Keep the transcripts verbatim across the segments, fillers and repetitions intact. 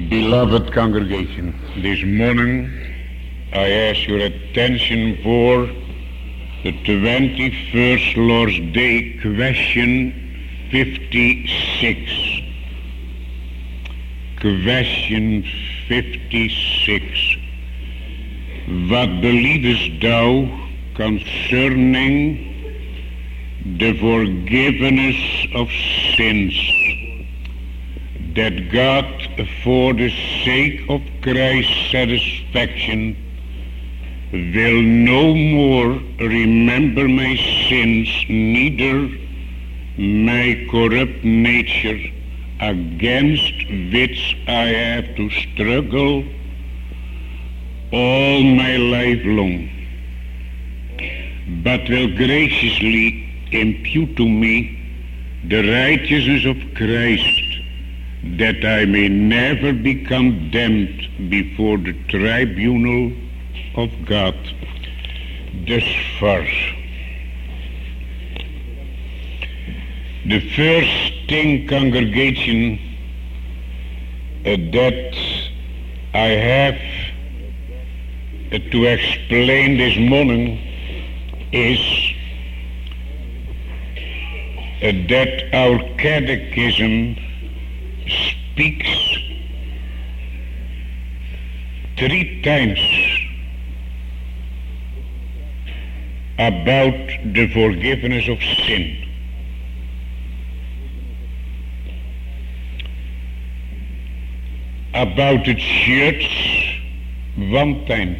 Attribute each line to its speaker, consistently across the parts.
Speaker 1: Beloved congregation, this morning I ask your attention for the twenty-first Lord's Day, question fifty-six. Question fifty-six. What believest thou concerning the forgiveness of sins, that God, for the sake of Christ's satisfaction, will no more remember my sins, neither my corrupt nature, against which I have to struggle all my life long, but will graciously impute to me the righteousness of Christ, that I may never be condemned before the tribunal of God. Thus far, the first thing, congregation, uh, that I have uh, to explain this morning is uh, that our catechism speaks three times about the forgiveness of sin. About the church one time.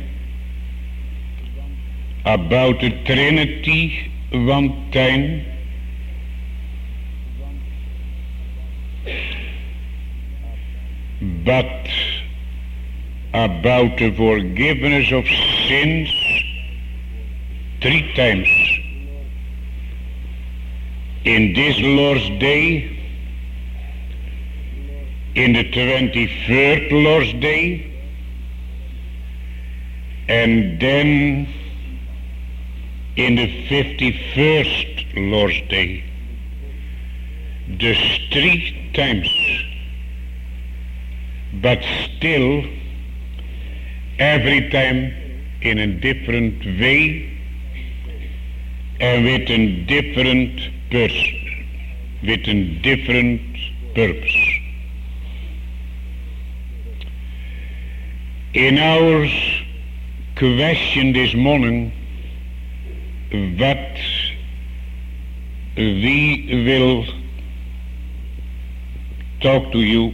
Speaker 1: About the Trinity one time. But about the forgiveness of sins three times. In this Lord's Day, in the twenty-third Lord's Day, and then in the fifty-first Lord's Day. Thus three times. But still, every time in a different way and with a different person, with a different purpose. In our question this morning, what we will talk to you,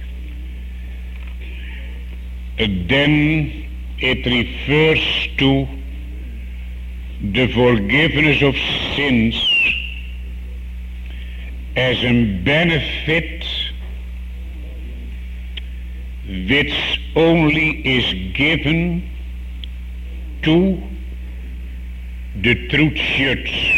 Speaker 1: then it refers to the forgiveness of sins as a benefit which only is given to the true church.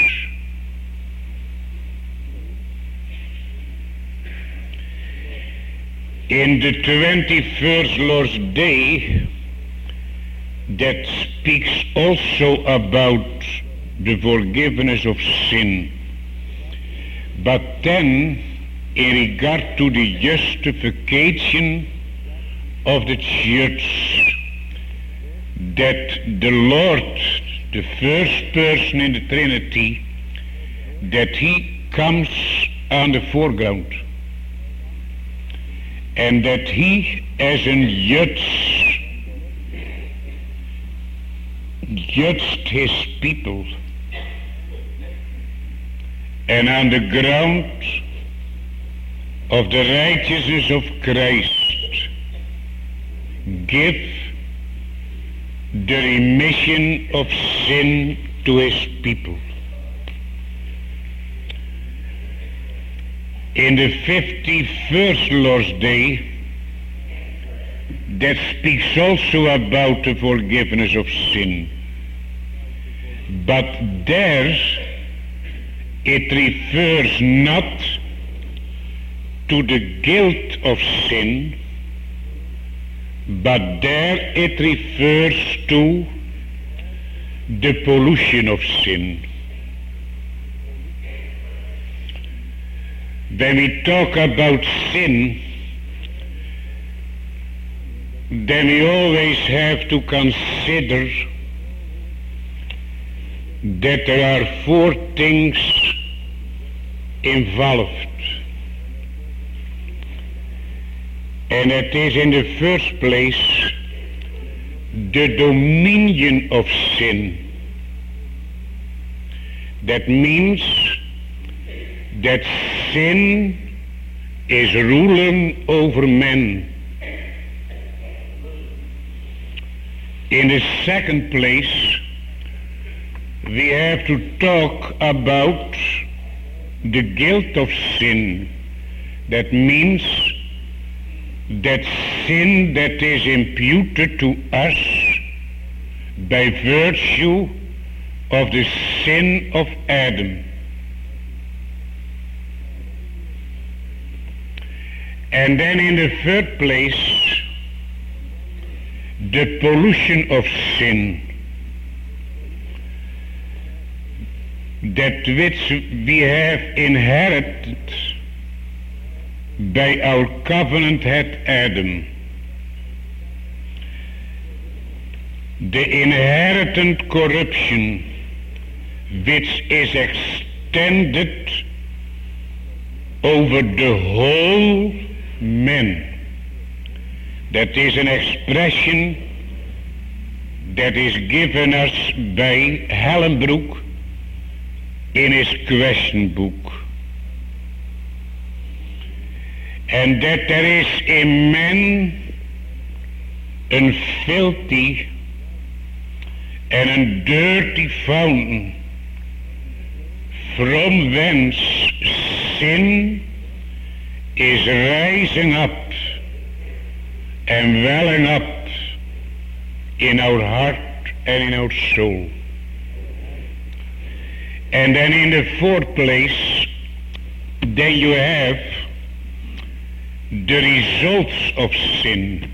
Speaker 1: In the twenty-first Lord's Day, that speaks also about the forgiveness of sin. But then, in regard to the justification of the church, that the Lord, the first person in the Trinity, that he comes on the foreground, and that he, as a judge, judged his people, and on the ground of the righteousness of Christ, give the remission of sin to his people. In the fifty-first Lord's Day, that speaks also about the forgiveness of sin. But there it refers not to the guilt of sin, but there it refers to the pollution of sin. When we talk about sin, then we always have to consider that there are four things involved. And it is in the first place the dominion of sin. That means that sin is ruling over men. In the second place, we have to talk about the guilt of sin. That means that sin that is imputed to us by virtue of the sin of Adam. And then in the third place, the pollution of sin, that which we have inherited by our covenant head Adam. The inherited corruption which is extended over the whole man. That is an expression that is given us by Hellenbroek in his question book. And that there is in man a filthy and a dirty fountain from whence sin is rising up and welling up in our heart and in our soul. And then in the fourth place, then you have the results of sin.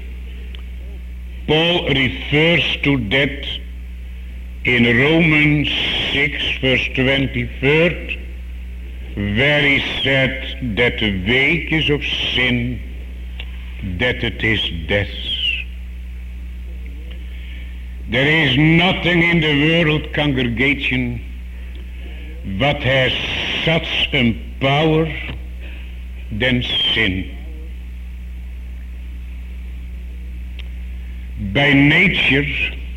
Speaker 1: Paul refers to that in Romans six verse twenty-three, where he said that the wages of sin, that it is death. There is nothing in the world, congregation, what has such a power than sin. By nature,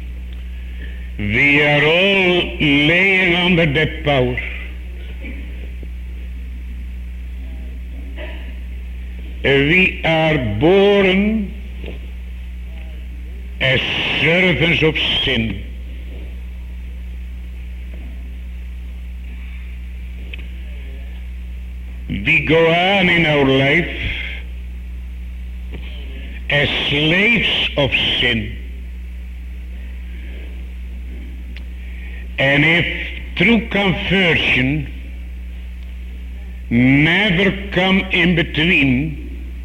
Speaker 1: we are all laying under that power. We are born as servants of sin. We go on in our life as slaves of sin. And if true conversion never come in between,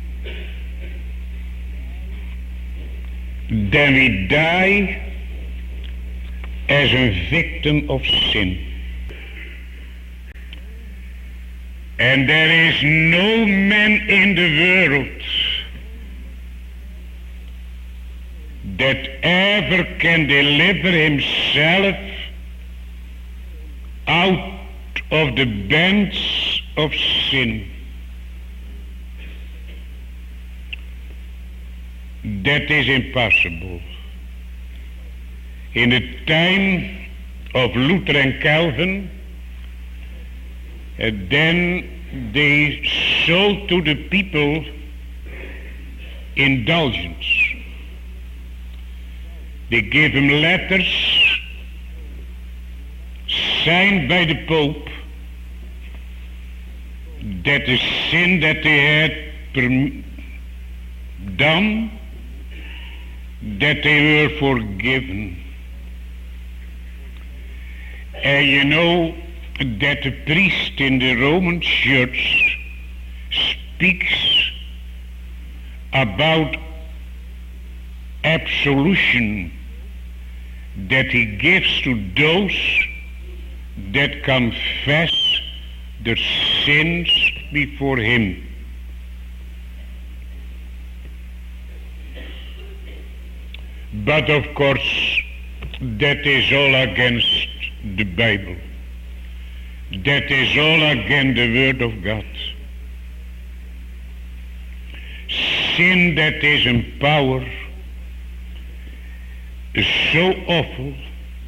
Speaker 1: then we die as a victim of sin. And there is no man in the world that ever can deliver himself out of the bands of sin. That is impossible. In the time of Luther and Calvin, uh, then they sold to the people indulgence. They gave them letters signed by the Pope that the sin that they had perm- done, that they were forgiven. And you know that the priest in the Roman Church speaks about absolution that he gives to those that confess their sins before him. But of course, that is all against the Bible. That is all against the Word of God. Sin that is in power is so awful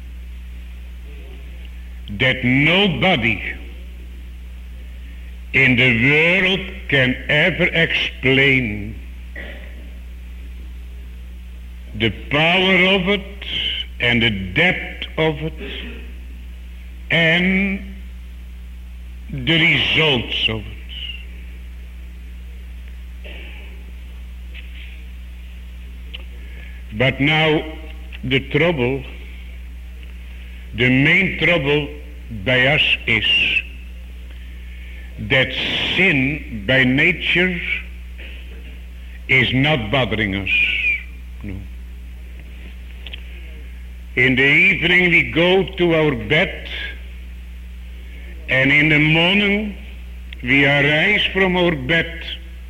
Speaker 1: that nobody in the world can ever explain the power of it and the depth of it and the results of it. But now the trouble, the main trouble by us is that sin by nature is not bothering us. No. In the evening we go to our bed, and in the morning we arise from our bed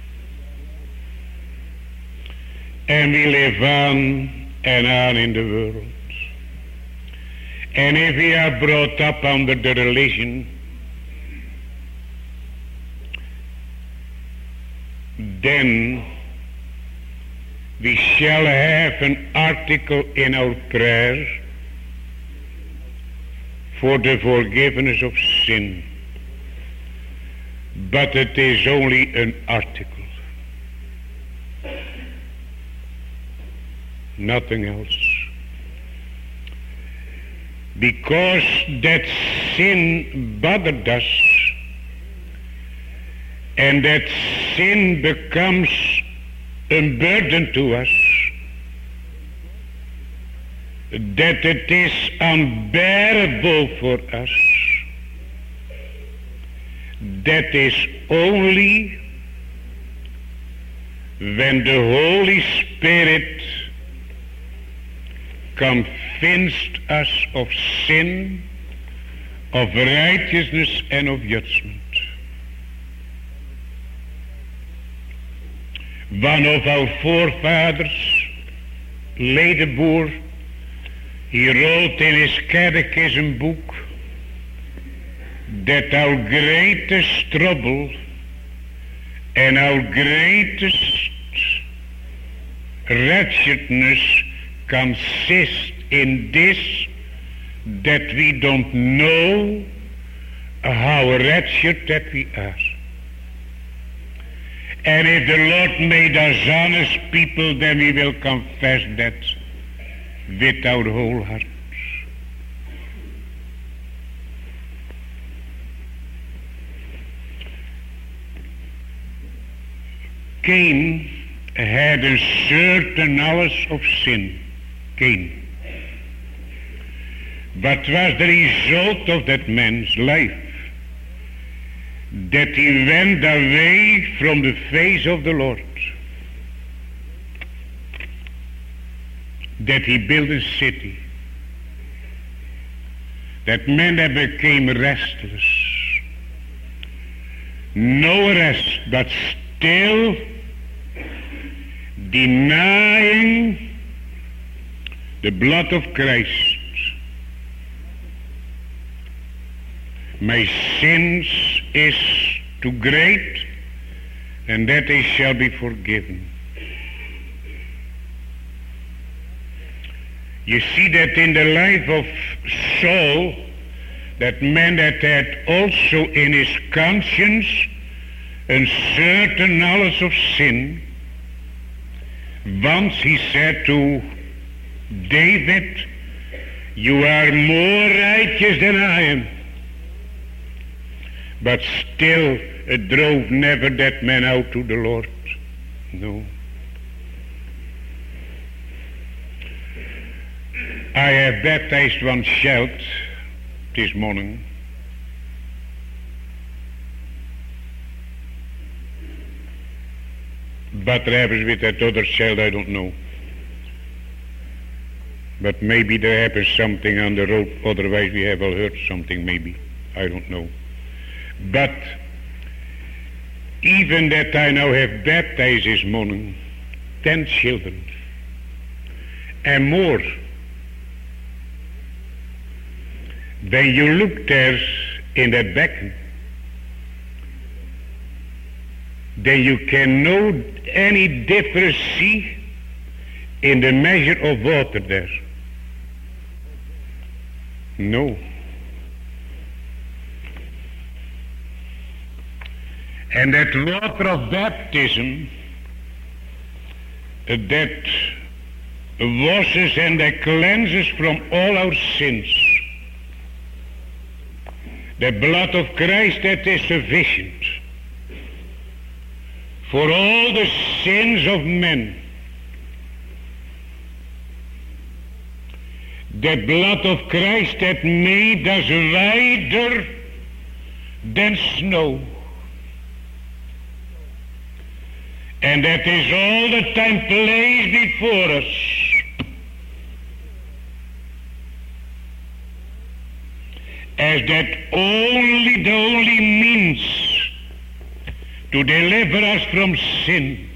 Speaker 1: and we live on and on in the world. And if we are brought up under the religion, then we shall have an article in our prayer for the forgiveness of sin. But it is only an article. Nothing else. Because that sin bothered us, and that sin becomes a burden to us, that it is unbearable for us, that is only when the Holy Spirit convinced us of sin, of righteousness, and of judgment. One of our forefathers, Ledeboer, he wrote in his catechism book that our greatest trouble and our greatest wretchedness consists in this, that we don't know how wretched that we are. And if the Lord made us honest people, then we will confess that with our whole hearts. Cain had a certain knowledge of sin. Cain. What was the result of that man's life? That he went away from the face of the Lord. That he built a city. That man that became restless. No rest, but still denying the blood of Christ. My sins is too great, and that they shall be forgiven. You see that in the life of Saul, that man that had also in his conscience a certain knowledge of sin. Once he said to David, "You are more righteous than I am." But still it drove never that man out to the Lord. No. I have baptized one child this morning. What happens with that other child, I don't know. But maybe there happens something on the road, otherwise we have all heard something, maybe. I don't know. But even that I now have baptized this morning ten children, and more. When you look there in that becken, then you can know any difference see in the measure of water there. No. And that water of baptism uh, that washes and that cleanses from all our sins. The blood of Christ that is sufficient for all the sins of men. The blood of Christ that made us whiter than snow. And that is all the time placed before us as that only, the only means to deliver us from sin.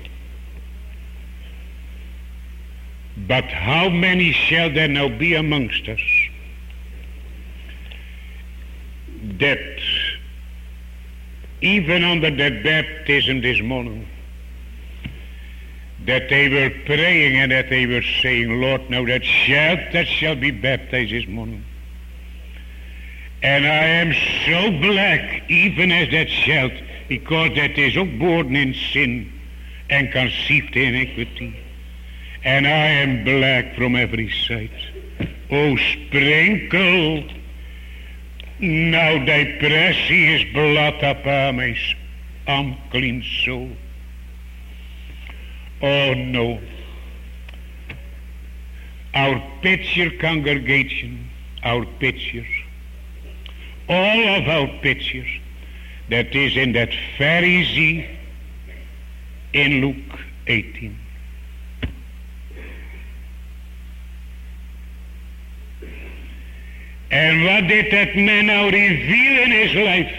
Speaker 1: But how many shall there now be amongst us that even under that baptism this morning, that they were praying and that they were saying, Lord, now that shalt that shall be baptized this morning. And I am so black, even as that shalt, because that is ook born in sin and conceived in iniquity. And I am black from every side. O sprinkle now thy precious blood upon my unclean soul. Oh no. Our picture congregation, our picture, all of our pictures, that is in that Pharisee in Luke eighteen. And what did that man now reveal in his life?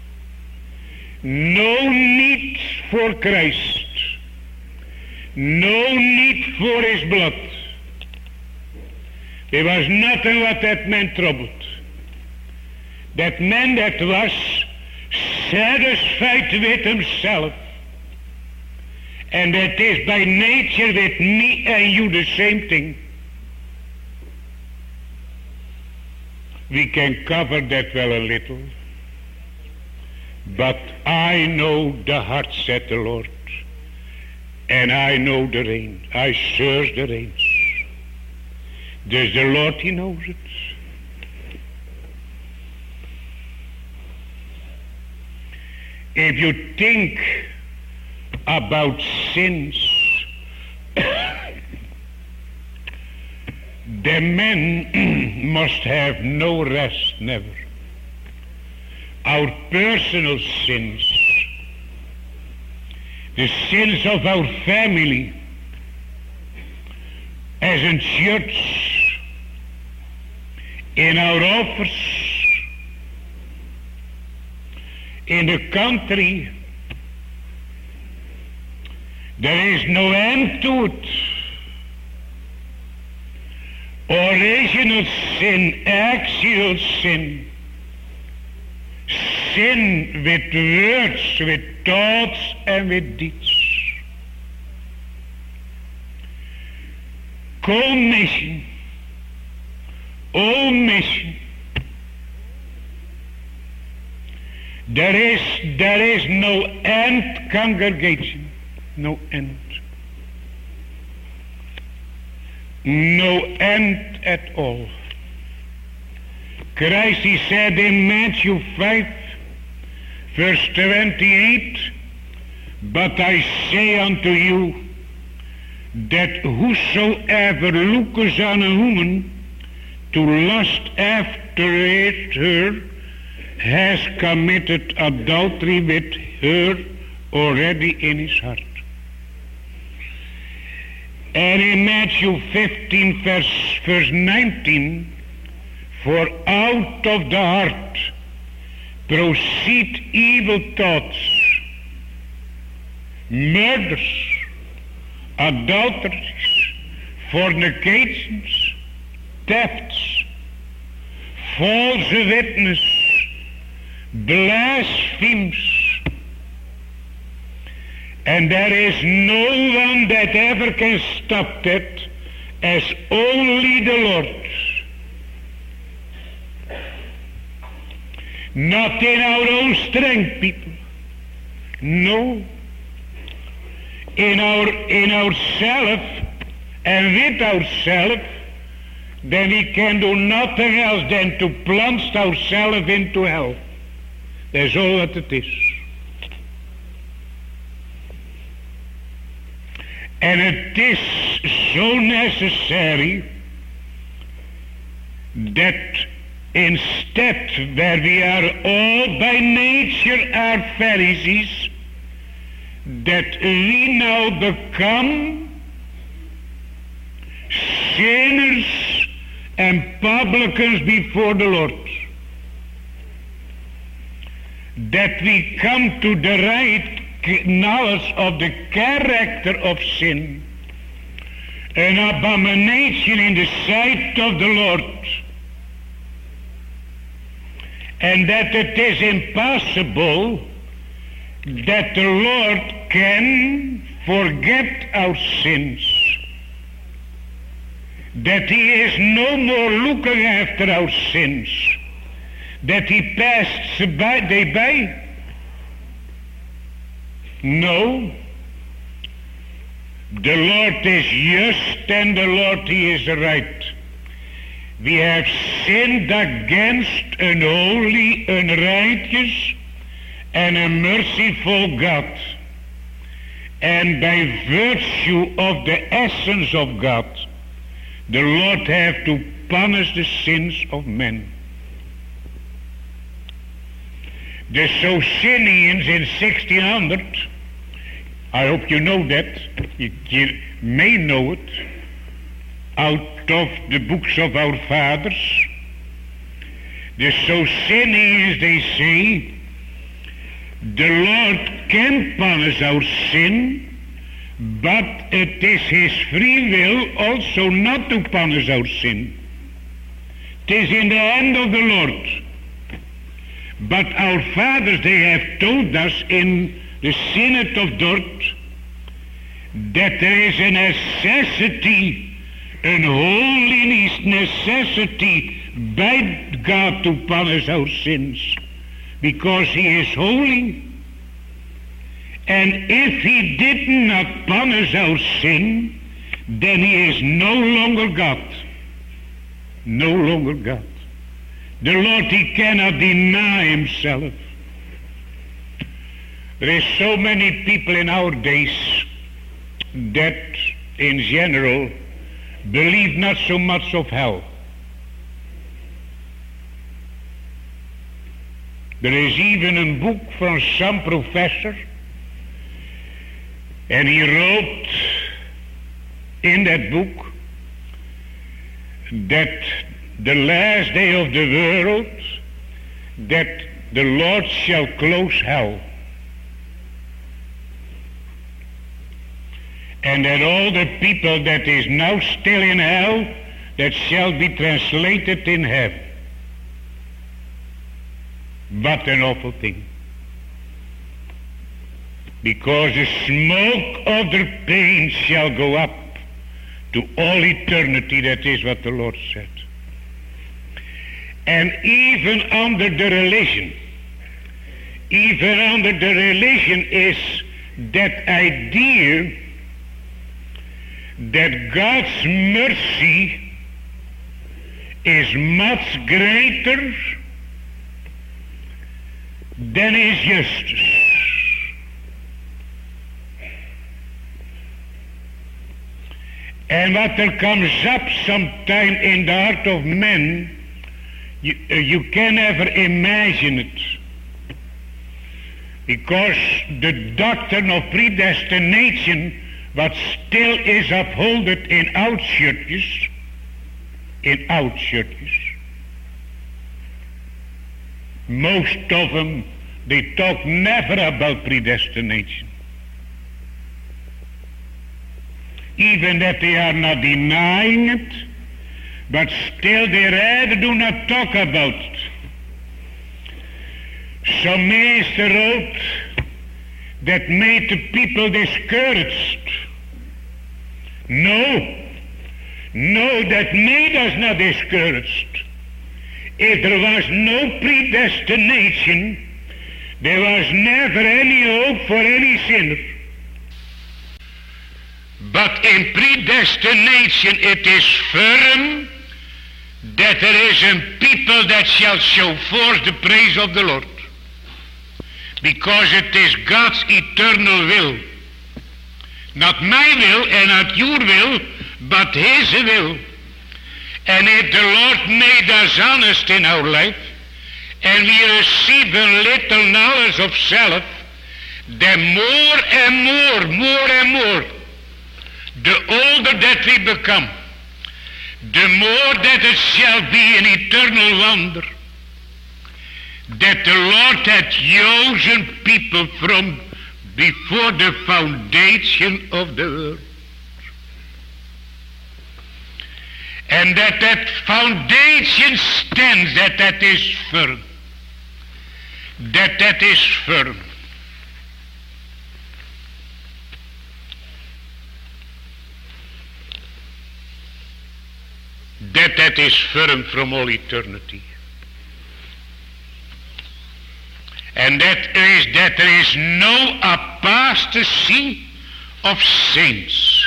Speaker 1: No need for Christ. No need for his blood. There was nothing what that man troubled. That man that was satisfied with himself. And that is by nature with me and you the same thing. We can cover that well a little. But I know the heart, said the Lord. And I know the reins. I search the reins. Does the Lord, he knows it. If you think about sins, the men must have no rest, never. Our personal sins, the sins of our family, as in church, in our office, in the country, there is no end to it. Original sin, actual sin, sin with words, with thoughts, and with deeds. Commission, omission. There is, there is no end, congregation, no end. No end at all. Christ, he said in Matthew five, verse twenty-eight, but I say unto you, that whosoever looketh on a woman to lust after her, has committed adultery with her already in his heart. And in Matthew fifteen, verse, verse nineteen, for out of the heart proceed evil thoughts, murders, adulteries, fornications, thefts, false witness, blasphemies. And there is no one that ever can stop that as only the Lord. Not in our own strength, people. No. In our in ourself and with ourself, then we can do nothing else than to plunge ourselves into hell. That's all that it is. And it is so necessary that instead, where we are all by nature are Pharisees, that we now become sinners and publicans before the Lord. That we come to the right knowledge of the character of sin, an abomination in the sight of the Lord, and that it is impossible that the Lord can forget our sins, that he is no more looking after our sins, that he passed by, they by. No, the Lord is just and the Lord he is right. We have sinned against an holy, an righteous, and a merciful God. And by virtue of the essence of God, the Lord have to punish the sins of men. The Socinians in sixteen hundred, I hope you know that, you, you may know it, out of the books of our fathers. The Socinians, they say, the Lord can punish our sin, but it is his free will also not to punish our sin. It is in the hand of the Lord. But our fathers, they have told us in the Synod of Dort that there is a necessity, an holiness necessity by God to punish our sins, because he is holy. And if he did not punish our sin, then he is no longer God. No longer God. The Lord, he cannot deny himself. There is so many people in our days that in general believe not so much of hell. There is even a book from some professor, and he wrote in that book that the last day of the world, that the Lord shall close hell, and that all the people that is now still in hell, that shall be translated in heaven. What an awful thing. Because the smoke of their pain shall go up to all eternity. That is what the Lord said. And even under the religion, even under the religion is that idea that God's mercy is much greater than his justice. And what there comes up sometime in the heart of men, you, uh, you can never imagine it. Because the doctrine of predestination, what still is upholded in our churches, in our churches, most of them, they talk never about predestination. even that they are not denying it, but still they rather do not talk about it. Some minister wrote that made the people discouraged. No, no, that made us not discouraged. If there was no predestination, there was never any hope for any sinner. But in predestination it is firm that there is a people that shall show forth the praise of the Lord. Because it is God's eternal will. Not my will and not your will, but His will. And if the Lord made us honest in our life, and we receive a little knowledge of self, then more and more, more and more, the older that we become, the more that it shall be an eternal wonder that the Lord hath chosen people from before the foundation of the world. And that that foundation stands, that that is firm. That that is firm. That that is firm from all eternity. And that is that there is no apostasy of saints.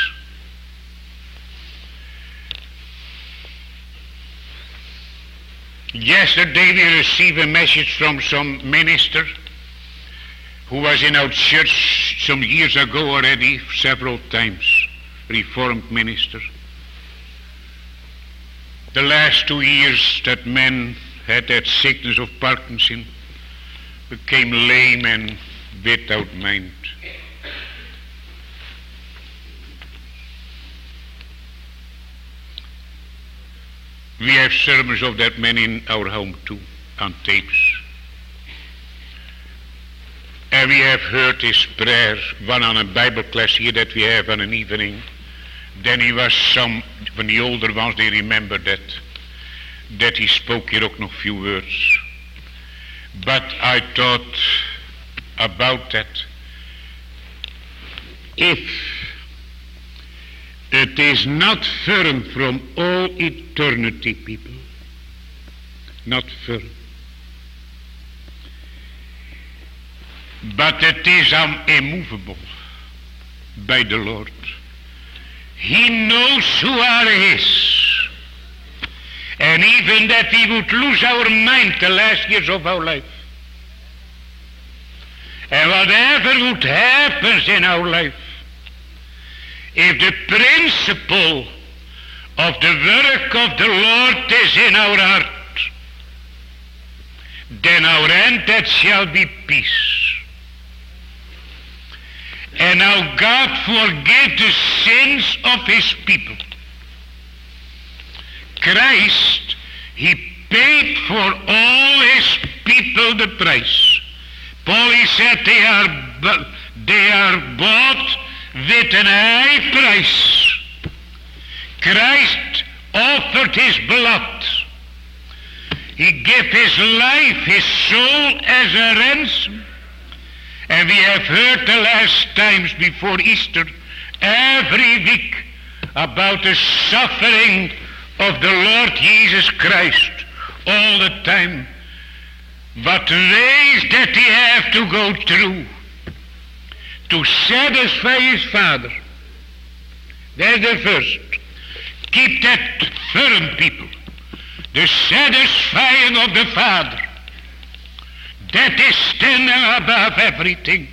Speaker 1: Yesterday we received a message from some minister who was in our church some years ago already, several times, Reformed minister. The last two years that man had that sickness of Parkinson, became lame and without mind. We have sermons of that man in our home too, on tapes. And we have heard his prayer, one on a Bible class here that we have on an evening. Then he was some, when the older ones, they remember that, that he spoke here ook nog few words. But I thought about that. If it is not firm from all eternity, people, not firm, but it is immovable by the Lord. He knows who are His. And even that we would lose our mind the last years of our life. And whatever would happen in our life, if the principle of the work of the Lord is in our heart, then our end that shall be peace. And now God forgive the sins of His people. Christ, He paid for all His people the price. Paul, he said, they are, they are bought with an high price. Christ offered His blood. He gave His life, His soul as a ransom. And we have heard the last times before Easter, every week, about the suffering of the Lord Jesus Christ all the time. But ways that He have to go through to satisfy His Father. That's the first. Keep that firm, people. The satisfying of the Father. That is standing above everything.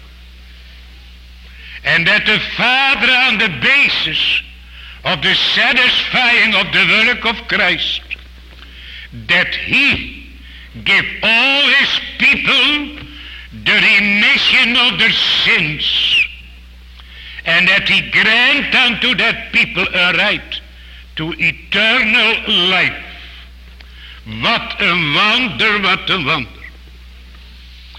Speaker 1: And that the Father, on the basis of the satisfying of the work of Christ, that He give all His people the remission of their sins, and that He grant unto that people a right to eternal life. What a wonder, what a wonder.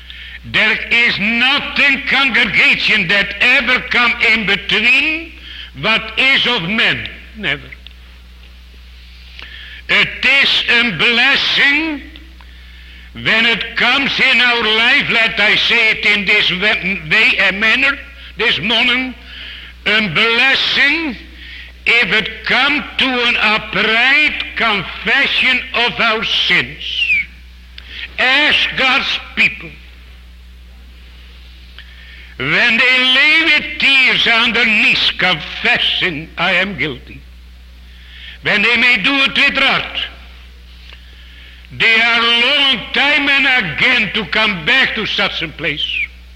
Speaker 1: There is nothing, congregation, that ever come in between wat is of men. Never. It is a blessing when it comes in our life, let I say it in this way and manner, this morning, a blessing if it come to an upright confession of our sins as God's people. When they lay with tears on their knees confessing, I am guilty. When they may do it with wrath, they are long time and again to come back to such a place.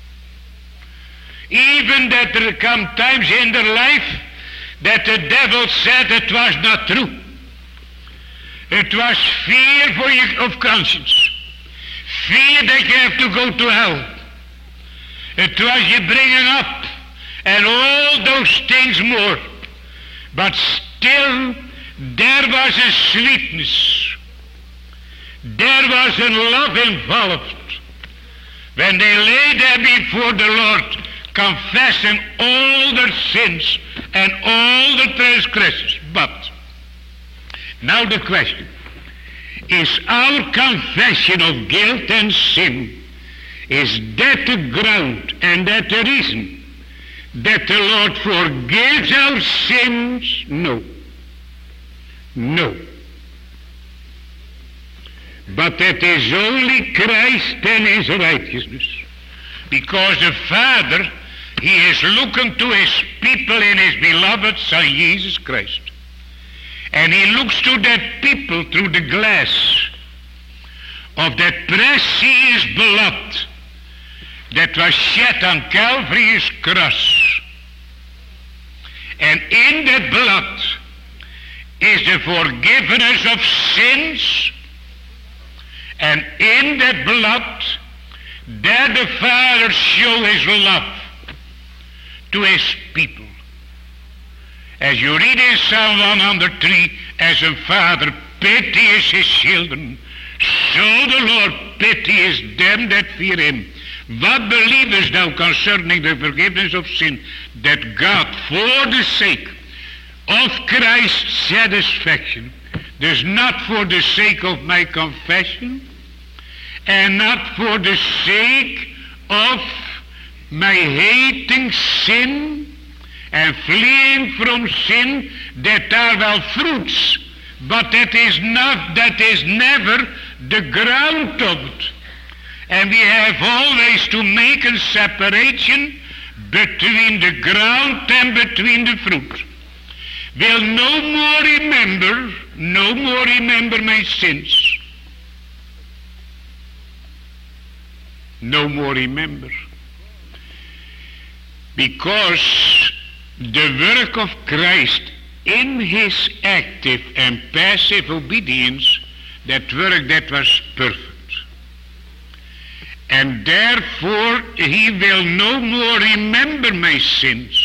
Speaker 1: Even that there come times in their life that the devil said it was not true. It was fear for you of conscience. Fear that you have to go to hell. It was you bringing up and all those things more. But still there was a sweetness. There was a love involved. When they lay there before the Lord, confessing all their sins and all the transgressions. But now the question, is our confession of guilt and sin, is that the ground and that the reason that the Lord forgives our sins? No. No. But that is only Christ and his righteousness. Because the Father, he is looking to his people in his beloved Son Jesus Christ. And he looks to that people through the glass of that precious blood that was shed on Calvary's cross. And in that blood is the forgiveness of sins, and in that blood there the Father show his love to his people. As you read in Psalm one hundred three, as a father pities his children, so the Lord pities them that fear him. What believest thou concerning the forgiveness of sin? That God, for the sake of Christ's satisfaction, does not for the sake of my confession, and not for the sake of my hating sin and fleeing from sin, that are well fruits, but that is not, that is never the ground of it. And we have always to make a separation between the ground and between the fruit. Will no more remember, no more remember my sins. No more remember. Because the work of Christ in his active and passive obedience, that work that was perfect. And therefore he will no more remember my sins.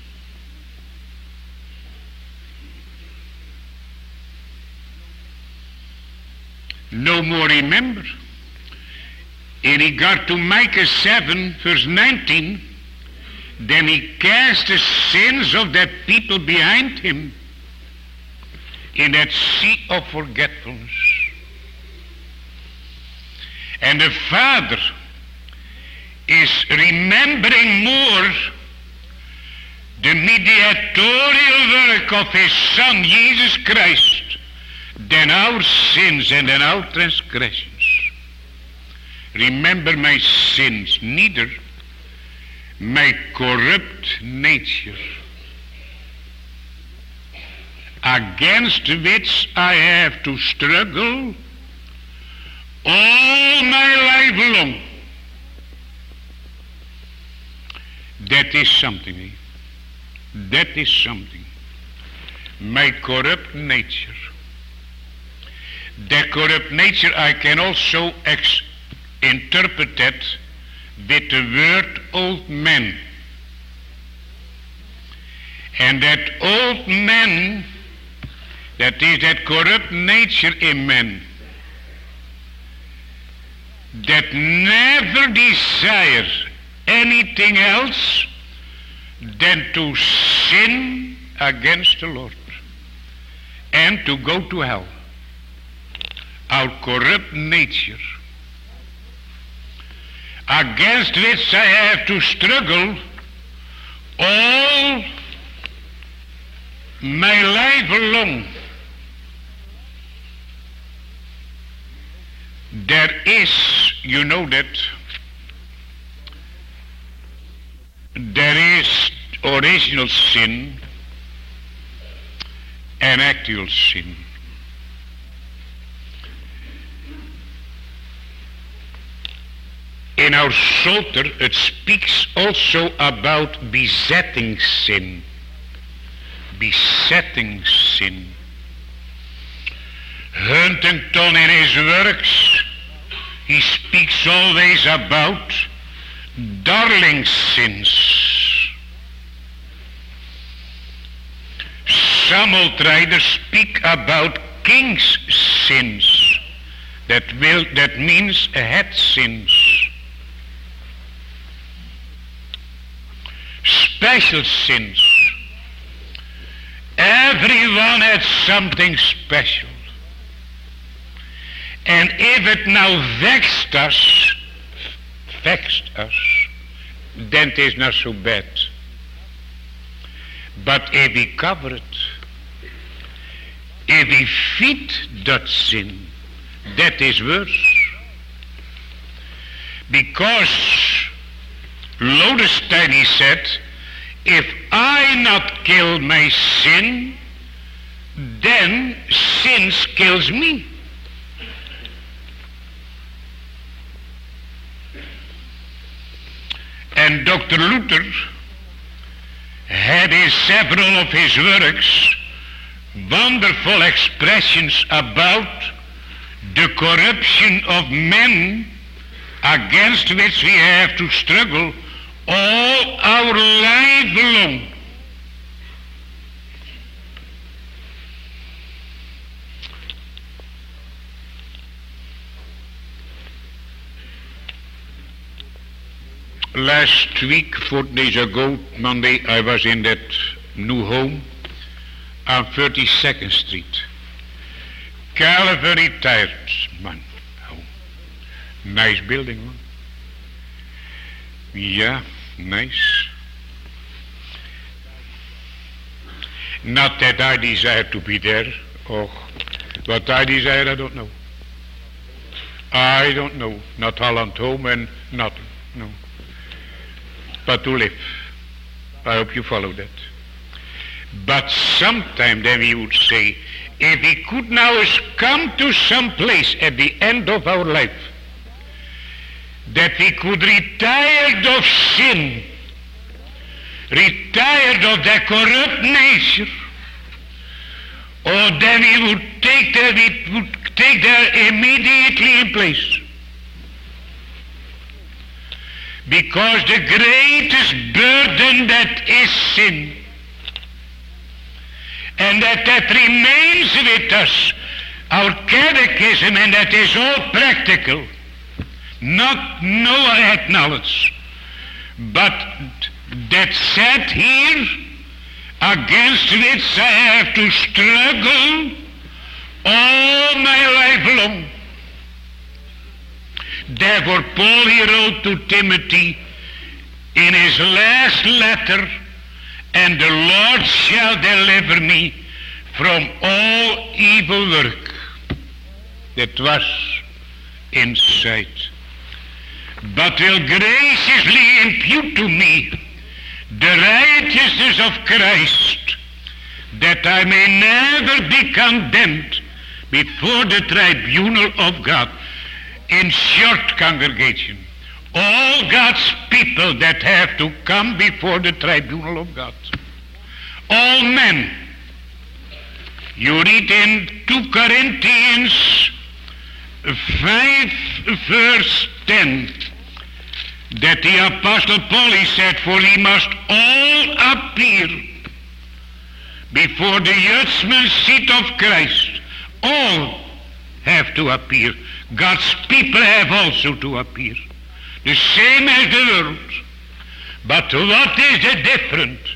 Speaker 1: No more remember. In regard to Micah seven, verse nineteen, then he cast the sins of that people behind him in that sea of forgetfulness. And the Father is remembering more the mediatorial work of his Son, Jesus Christ, than our sins and than our transgressions. Remember my sins, neither my corrupt nature, against which I have to struggle all my life long. That is something. Eh? That is something. My corrupt nature. That corrupt nature I can also ex- interpret that with the word old man. And that old man, that is that corrupt nature in man, that never desires anything else than to sin against the Lord and to go to hell. Our corrupt nature, against which I have to struggle all my life long. There is, you know that, there is original sin and actual sin. In our Psalter, it speaks also about besetting sin. Besetting sin. Huntington in his works, he speaks always about darling sins. Some old writers speak about king's sins. That will that means head sins. Special sins. Everyone has something special. And if it now vexed us, vexed us, then it is not so bad. But if we cover it, if we feed that sin, that is worse. Because Lodestein, he said, if I not kill my sin, then sin kills me. And Doctor Luther had in several of his works wonderful expressions about the corruption of men against which we have to struggle all our life long. Last week, four days ago, Monday, I was in that new home on thirty-second Street. Calvary retired man. Oh, nice building, man. Yeah, nice. Not that I desire to be there. Oh, what I desire, I don't know. I don't know. Not Holland home and nothing. No. But to live. I hope you follow that. But sometime then we would say, if we could now come to some place at the end of our life, that we could retire of sin, retire of that corrupt nature, or then we would take that, we would take that immediately in place. Because the greatest burden that is sin, and that that remains with us, our catechism, and that is all practical, not no acknowledge, but that said here, against which I have to struggle all my life long. Therefore Paul he wrote to Timothy in his last letter, and the Lord shall deliver me from all evil work that was inside, but will graciously impute to me the righteousness of Christ, that I may never be condemned before the tribunal of God. In short, congregation, all God's people that have to come before the tribunal of God, all men. You read in two Corinthians five verse ten that the Apostle Paul, he said, for he must all appear before the judgment seat of Christ. All have to appear. God's people have also to appear. The same as the world. But what is the difference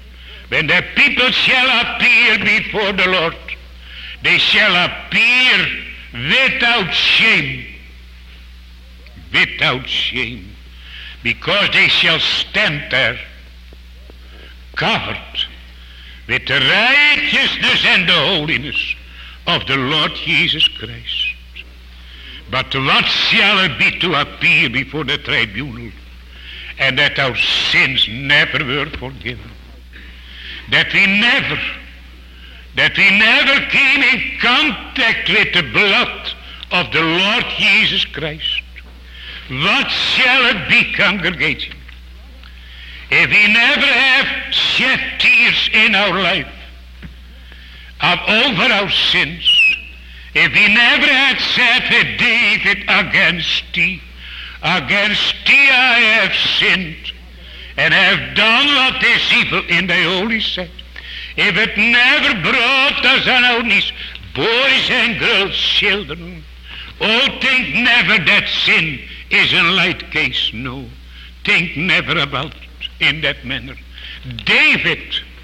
Speaker 1: When the people shall appear before the Lord, they shall appear without shame. Without shame. Because they shall stand there covered with the righteousness and the holiness of the Lord Jesus Christ. But what shall it be to appear before the tribunal, and that our sins never were forgiven? That we never, that we never came in contact with the blood of the Lord Jesus Christ. What shall it be, congregation, if we never have shed tears in our life of over our sins? If we never had said with David, against thee, against thee I have sinned, and have done what is evil in thy holy sight. If it never brought us on our knees, boys and girls, children, oh, think never that sin is a light case. No, think never about it in that manner. David,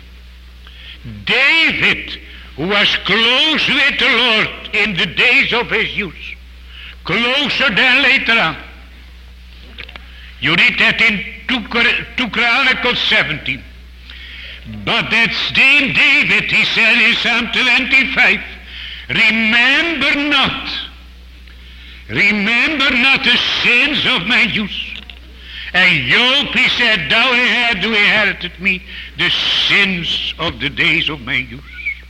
Speaker 1: David, who was close with the Lord in the days of his youth, closer than later on. You read that in two Chronicles seventeen. But that same David, he said in Psalm twenty-five, remember not, remember not the sins of my youth. And Job, he said, thou hast inherited me the sins of the days of my youth.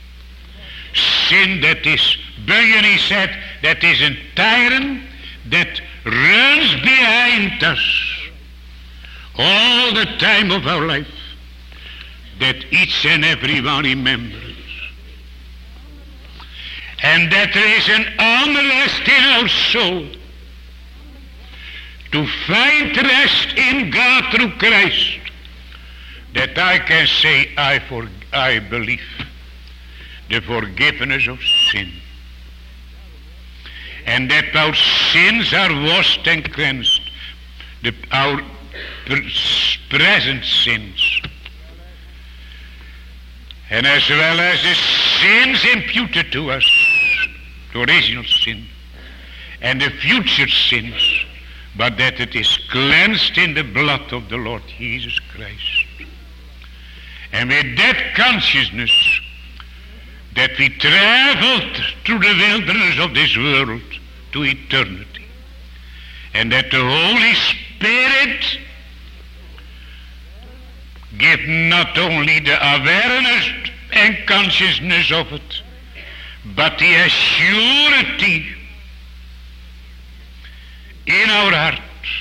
Speaker 1: Sin that is, Bunyan, he said, that is a tyrant that runs behind us all the time of our life, that each and every one remembers. And that there is an unrest in our soul to find rest in God through Christ, that I can say, I, for, I believe the forgiveness of sin, and that our sins are washed and cleansed, the, our present sins, and as well as the sins imputed to us, the original sin, and the future sins, but that it is cleansed in the blood of the Lord Jesus Christ. And with that consciousness, that we traveled through the wilderness of this world to eternity, and that the Holy Spirit give not only the awareness and consciousness of it, but the assurity in our heart.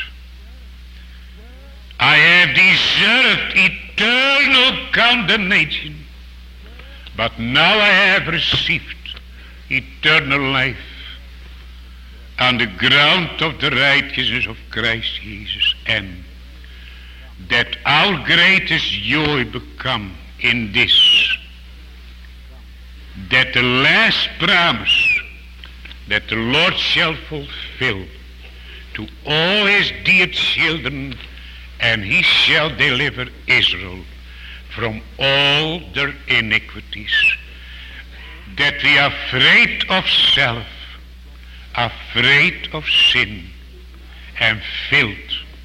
Speaker 1: I have deserved eternal condemnation, but now I have received eternal life on the ground of the righteousness of Christ Jesus, and that our greatest joy become in this, that the last promise that the Lord shall fulfill to all his dear children, and he shall deliver Israel from all their iniquities. That we are afraid of self, afraid of sin and filth,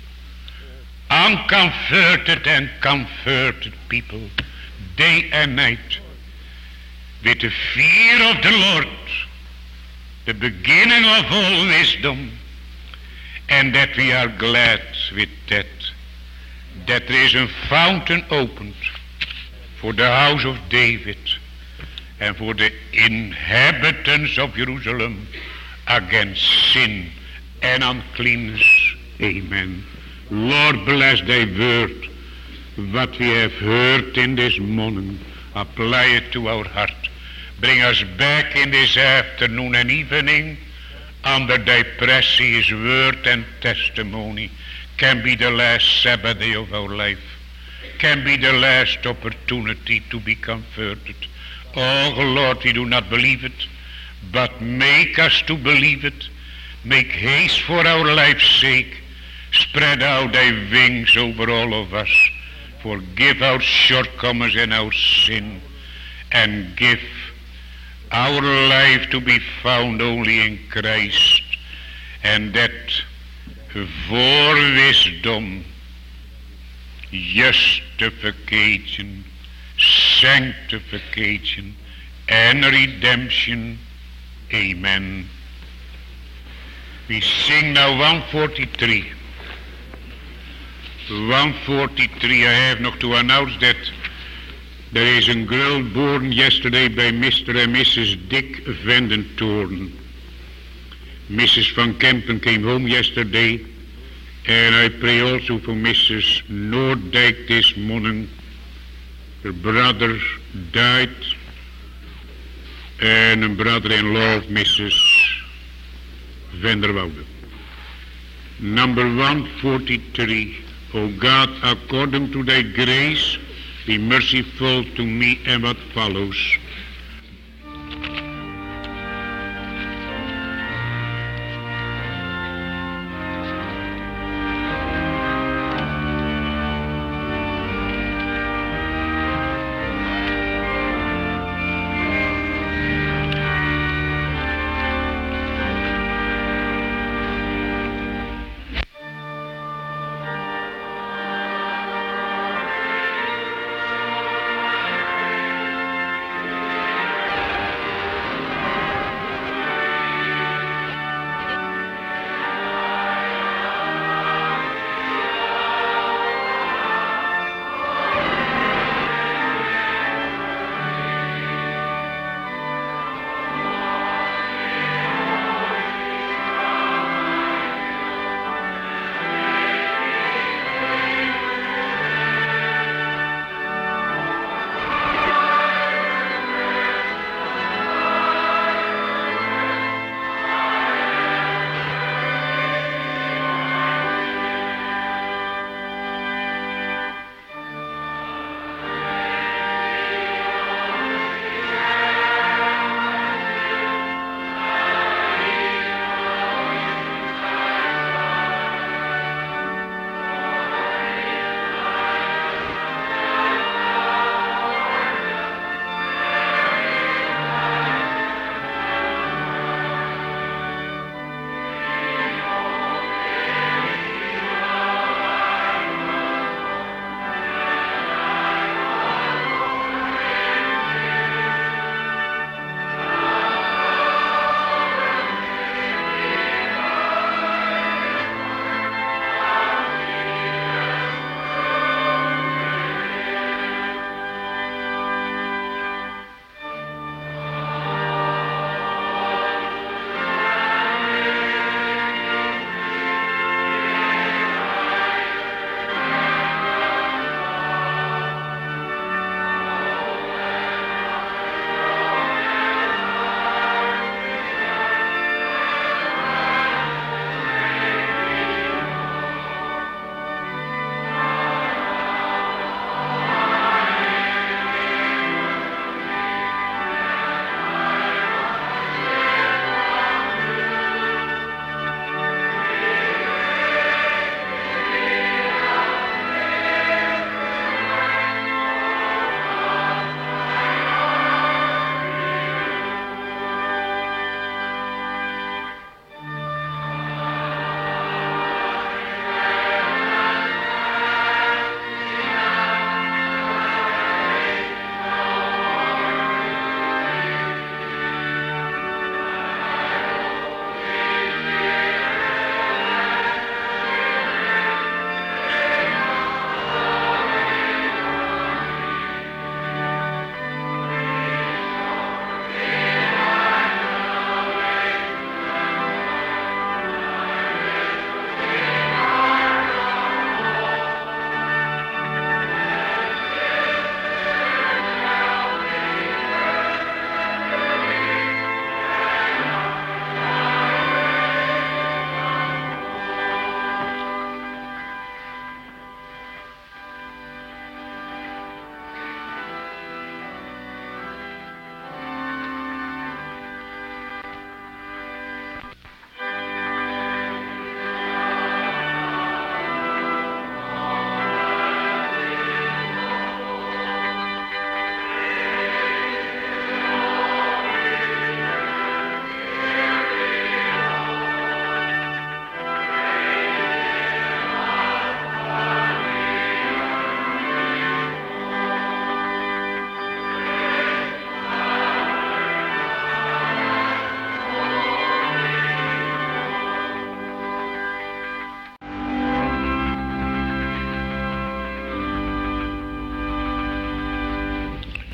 Speaker 1: unconverted and converted people, day and night, with the fear of the Lord, the beginning of all wisdom, and that we are glad with that, that there is a fountain opened for the house of David and for the inhabitants of Jerusalem against sin and uncleanness. Amen. Lord, bless thy word. What we have heard in this morning, apply it to our heart. Bring us back in this afternoon and evening under thy precious word and testimony. Can be the last Sabbath day of our life, can be the last opportunity to be converted. Oh Lord, we do not believe it, but make us to believe it. Make haste for our life's sake. Spread out thy wings over all of us, forgive our shortcomings and our sin, and give our life to be found only in Christ, and that for wisdom, justification, sanctification, and redemption. Amen. We sing now one forty-three. one forty-three, I have nog to announce that there is a girl born yesterday by Mister and Missus Dick Vandentoorn. Missus Van Kempen came home yesterday, and I pray also for Missus Noordijk this morning. Her brother died, and a brother-in-law of Missus Van der Woude. Number one forty-three. O God, according to thy grace, be merciful to me, and what follows.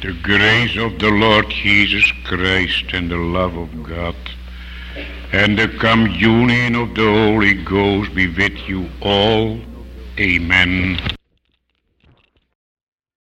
Speaker 1: The grace of the Lord Jesus Christ and the love of God and the communion of the Holy Ghost be with you all. Amen.